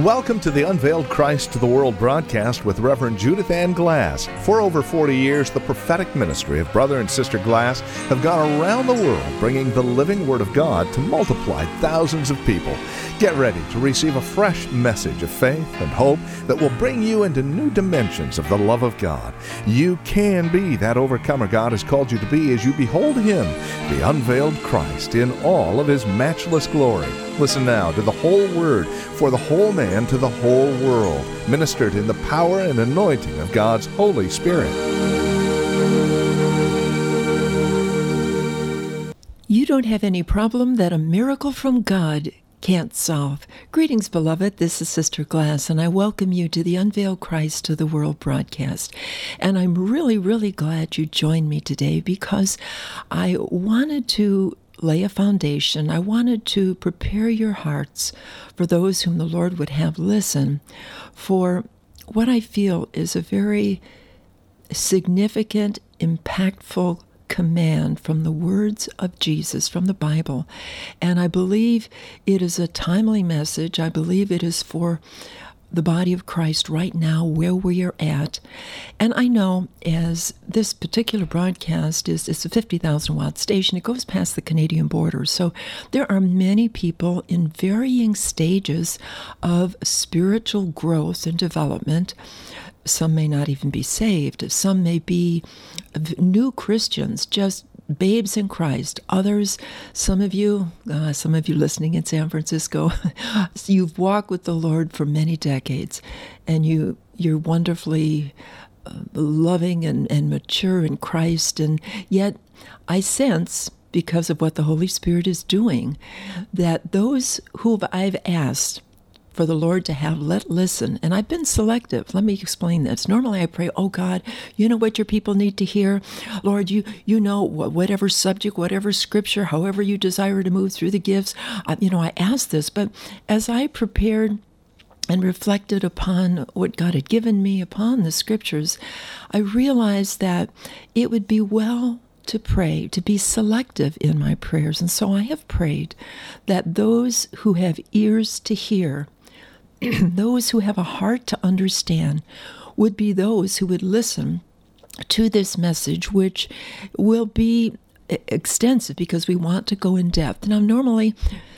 Welcome to the Unveiled Christ to the World broadcast with Reverend Judith Ann Glass. For over 40 years, the prophetic ministry of Brother and Sister Glass have gone around the world bringing the living Word of God to multiply thousands of people. Get ready to receive a fresh message of faith and hope that will bring you into new dimensions of the love of God. You can be that overcomer God has called you to be as you behold Him, the unveiled Christ, in all of His matchless glory. Listen now to the whole Word for the whole man to the whole world, ministered in the power and anointing of God's Holy Spirit. You don't have any problem that a miracle from God can't solve. Greetings, beloved. This is Sister Glass, and I welcome you to the Unveiled Christ to the World broadcast. And I'm really, really glad you joined me today because I wanted to lay a foundation. I wanted to prepare your hearts for those whom the Lord would have listen for what I feel is a very significant, impactful command from the words of Jesus, from the Bible. And I believe it is a timely message. I believe it is for the body of Christ right now, where we are at. And I know as this particular broadcast it's a 50,000 watt station, it goes past the Canadian border. So there are many people in varying stages of spiritual growth and development. Some may not even be saved. Some may be new Christians, just babes in Christ. Others, some of you listening in San Francisco, you've walked with the Lord for many decades, and you're wonderfully loving and mature in Christ. And yet I sense, because of what the Holy Spirit is doing, that those who I've asked for the Lord to have let listen. And I've been selective. Let me explain this. Normally I pray, oh God, you know what your people need to hear? Lord, you know whatever subject, whatever scripture, however you desire to move through the gifts. I ask this, but as I prepared and reflected upon what God had given me, upon the scriptures, I realized that it would be well to pray, to be selective in my prayers. And so I have prayed that those who have ears to hear, those who have a heart to understand, would be those who would listen to this message, which will be extensive because we want to go in depth. Now, normally,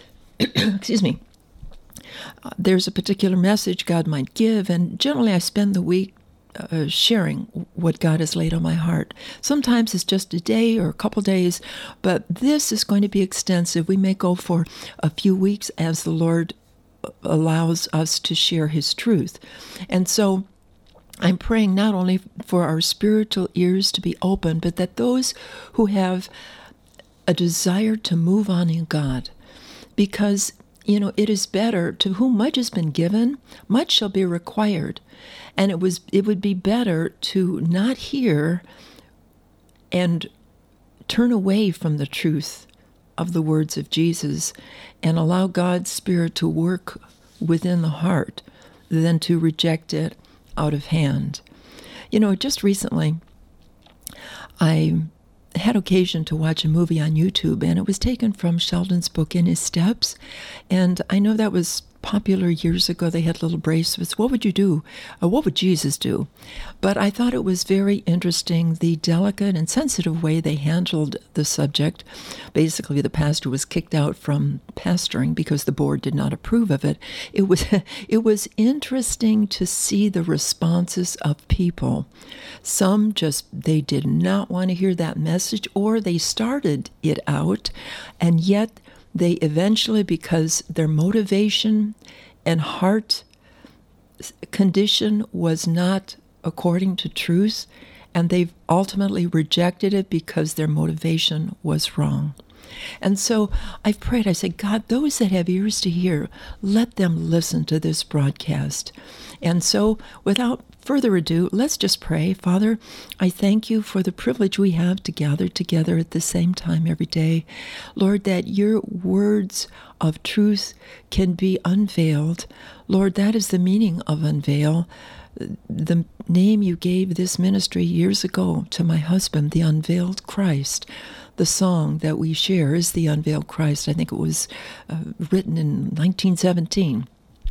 there's a particular message God might give, and generally I spend the week sharing what God has laid on my heart. Sometimes it's just a day or a couple days, but this is going to be extensive. We may go for a few weeks as the Lord allows us to share His truth. And so I'm praying not only for our spiritual ears to be open, but that those who have a desire to move on in God, because it is better, to whom much has been given, much shall be required. And it would be better to not hear and turn away from the truth of the words of Jesus and allow God's Spirit to work within the heart than to reject it out of hand. Just recently, I had occasion to watch a movie on YouTube, and it was taken from Sheldon's book, In His Steps. And I know that was popular years ago. They had little bracelets. What would you do? What would Jesus do? But I thought it was very interesting, the delicate and sensitive way they handled the subject. Basically, the pastor was kicked out from pastoring because the board did not approve of it. It was interesting to see the responses of people. Some they did not want to hear that message, or they started it out, and yet they eventually, because their motivation and heart condition was not according to truth, and they've ultimately rejected it because their motivation was wrong. And so I've prayed, I said, God, those that have ears to hear, let them listen to this broadcast. And so without further ado, let's just pray. Father, I thank you for the privilege we have to gather together at the same time every day. Lord, that your words of truth can be unveiled. Lord, that is the meaning of unveil. The name you gave this ministry years ago to my husband, the Unveiled Christ. The song that we share is the Unveiled Christ. I think it was written in 1917.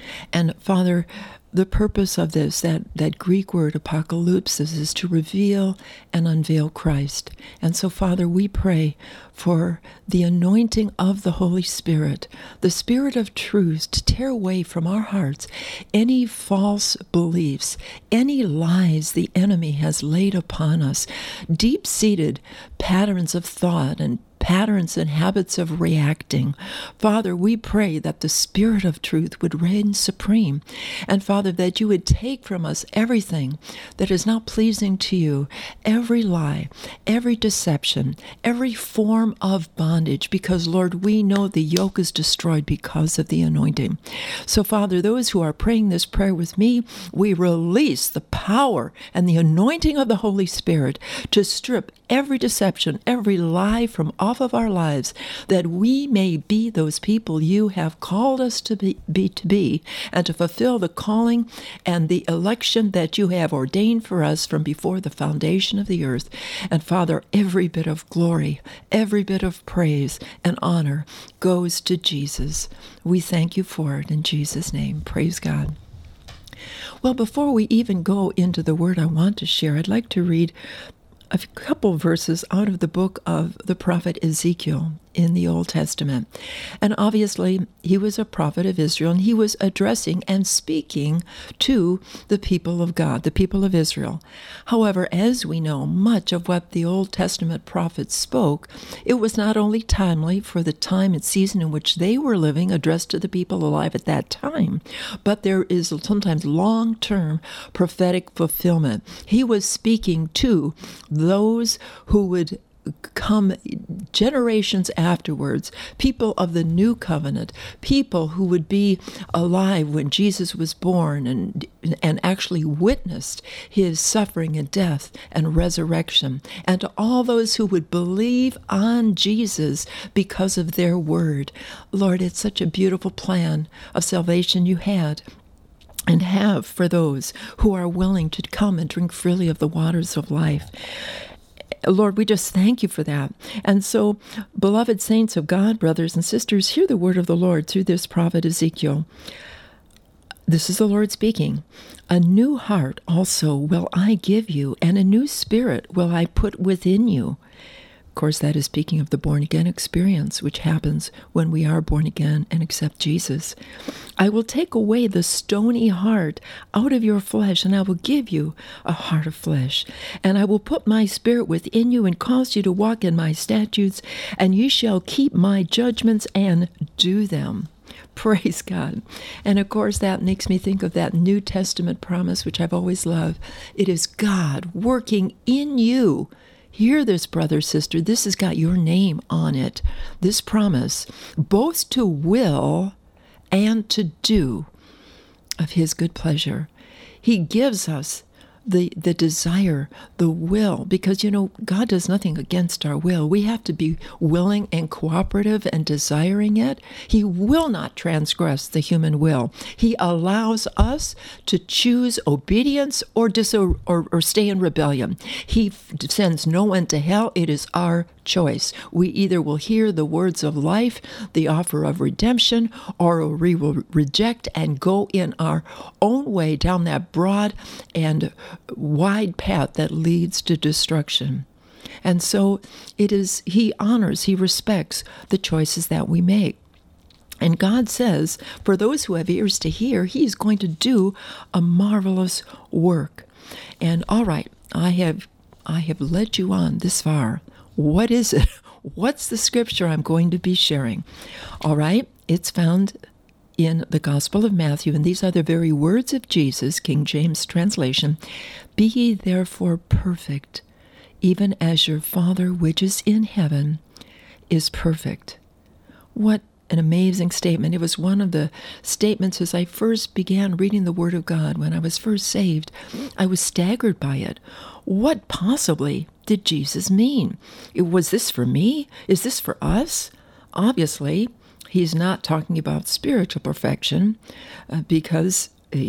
And Father, the purpose of this, that Greek word apocalypsis, is to reveal and unveil Christ. And so, Father, we pray for the anointing of the Holy Spirit, the Spirit of truth, to tear away from our hearts any false beliefs, any lies the enemy has laid upon us, deep-seated patterns of thought and patterns and habits of reacting. Father, we pray that the Spirit of truth would reign supreme. And Father, that you would take from us everything that is not pleasing to you, every lie, every deception, every form of bondage, because, Lord, we know the yoke is destroyed because of the anointing. So, Father, those who are praying this prayer with me, we release the power and the anointing of the Holy Spirit to strip every deception, every lie from off of our lives, that we may be those people you have called us to be, and to fulfill the calling and the election that you have ordained for us from before the foundation of the earth. And Father, every bit of glory, every bit of praise and honor goes to Jesus. We thank you for it in Jesus' name. Praise God. Well, before we even go into the word I want to share, I'd like to read a couple verses out of the book of the prophet Ezekiel in the Old Testament. And obviously, he was a prophet of Israel, and he was addressing and speaking to the people of God, the people of Israel. However, as we know, much of what the Old Testament prophets spoke, it was not only timely for the time and season in which they were living, addressed to the people alive at that time, but there is sometimes long-term prophetic fulfillment. He was speaking to those who would come generations afterwards, people of the new covenant, people who would be alive when Jesus was born and actually witnessed his suffering and death and resurrection, and to all those who would believe on Jesus because of their word. Lord, it's such a beautiful plan of salvation you had and have for those who are willing to come and drink freely of the waters of life. Lord, we just thank you for that. And so, beloved saints of God, brothers and sisters, hear the word of the Lord through this prophet Ezekiel. This is the Lord speaking. A new heart also will I give you, and a new spirit will I put within you. Of course, that is speaking of the born-again experience, which happens when we are born again and accept Jesus. I will take away the stony heart out of your flesh, and I will give you a heart of flesh. And I will put my spirit within you and cause you to walk in my statutes, and you shall keep my judgments and do them. Praise God. And of course, that makes me think of that New Testament promise, which I've always loved. It is God working in you. Hear this, brother, sister. This has got your name on it. This promise, both to will and to do of his good pleasure. He gives us the desire, the will, because, God does nothing against our will. We have to be willing and cooperative and desiring it. He will not transgress the human will. He allows us to choose obedience or stay in rebellion. He sends no one to hell. It is our choice. We either will hear the words of life, the offer of redemption, or we will reject and go in our own way down that broad and wide path that leads to destruction. And so it is, he honors, he respects the choices that we make. And God says, for those who have ears to hear, he's going to do a marvelous work. And all right, I have led you on this far. What is it? What's the scripture I'm going to be sharing? All right, it's found in the Gospel of Matthew, and these are the very words of Jesus, King James translation. Be ye therefore perfect, even as your Father which is in heaven is perfect. What an amazing statement. It was one of the statements as I first began reading the Word of God when I was first saved. I was staggered by it. What possibly did Jesus mean? Was this for me? Is this for us? Obviously, he's not talking about spiritual perfection because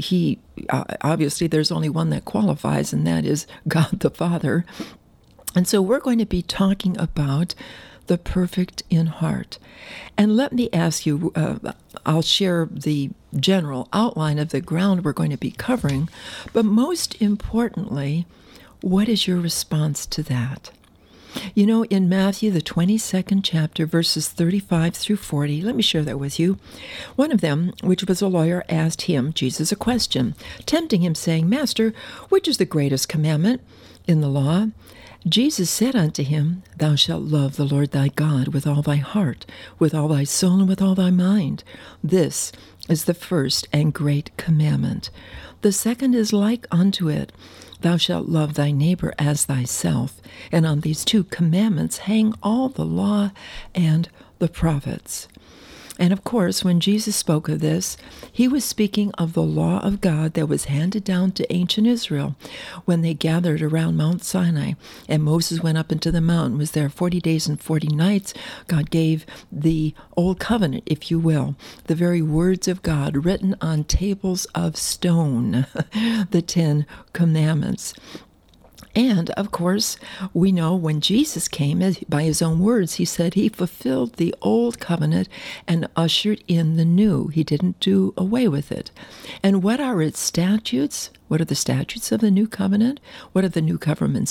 obviously there's only one that qualifies, and that is God the Father. And so we're going to be talking about the perfect in heart. And let me ask you, I'll share the general outline of the ground we're going to be covering, but most importantly, what is your response to that? You know, in Matthew, the 22nd chapter, verses 35 through 40, let me share that with you. One of them, which was a lawyer, asked him, Jesus, a question, tempting him, saying, Master, which is the greatest commandment in the law? Jesus said unto him, Thou shalt love the Lord thy God with all thy heart, with all thy soul, and with all thy mind. This is the first and great commandment. The second is like unto it. Thou shalt love thy neighbor as thyself. And on these two commandments hang all the law and the prophets. And of course, when Jesus spoke of this, he was speaking of the law of God that was handed down to ancient Israel when they gathered around Mount Sinai. And Moses went up into the mountain, was there 40 days and 40 nights. God gave the Old Covenant, if you will, the very words of God written on tables of stone, the 10 Commandments. And, of course, we know when Jesus came, by his own words, he said he fulfilled the old covenant and ushered in the new. He didn't do away with it. And what are its statutes? What are the statutes of the new covenant? What are the new covenant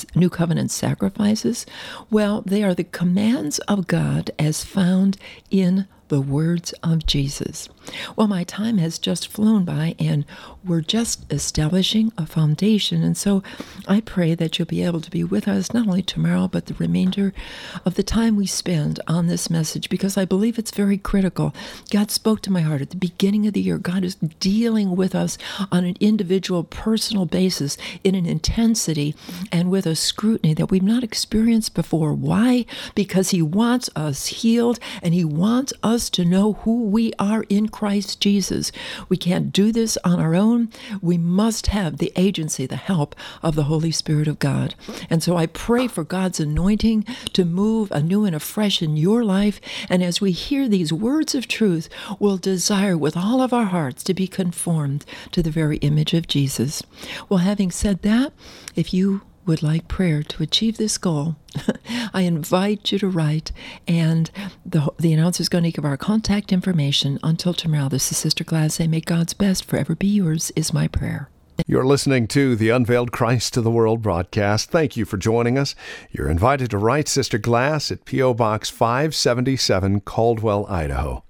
sacrifices? Well, they are the commands of God as found in the words of Jesus. Well, my time has just flown by, and we're just establishing a foundation. And so I pray that you'll be able to be with us not only tomorrow, but the remainder of the time we spend on this message, because I believe it's very critical. God spoke to my heart at the beginning of the year. God is dealing with us on an individual, personal basis in an intensity and with a scrutiny that we've not experienced before. Why? Because he wants us healed, and he wants us to know who we are in Christ Jesus. We can't do this on our own. We must have the agency, the help of the Holy Spirit of God. And so I pray for God's anointing to move anew and afresh in your life. And as we hear these words of truth, we'll desire with all of our hearts to be conformed to the very image of Jesus. Well, having said that, if you would like prayer to achieve this goal, I invite you to write, and the announcer is going to give our contact information. Until tomorrow, this is Sister Glass saying, may God's best forever be yours, is my prayer. You're listening to the Unveiled Christ to the World broadcast. Thank you for joining us. You're invited to write Sister Glass at P.O. Box 577, Caldwell, Idaho.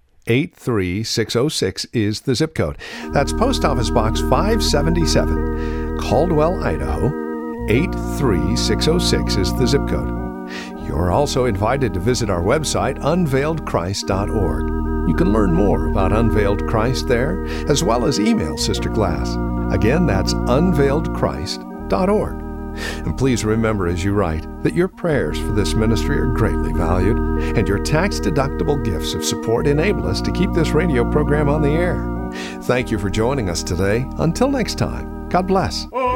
83606 is the zip code. That's Post Office Box 577, Caldwell, Idaho. 83606 is the zip code. You're also invited to visit our website, unveiledchrist.org. You can learn more about Unveiled Christ there, as well as email Sister Glass. Again, that's unveiledchrist.org. And please remember as you write that your prayers for this ministry are greatly valued, and your tax-deductible gifts of support enable us to keep this radio program on the air. Thank you for joining us today. Until next time, God bless.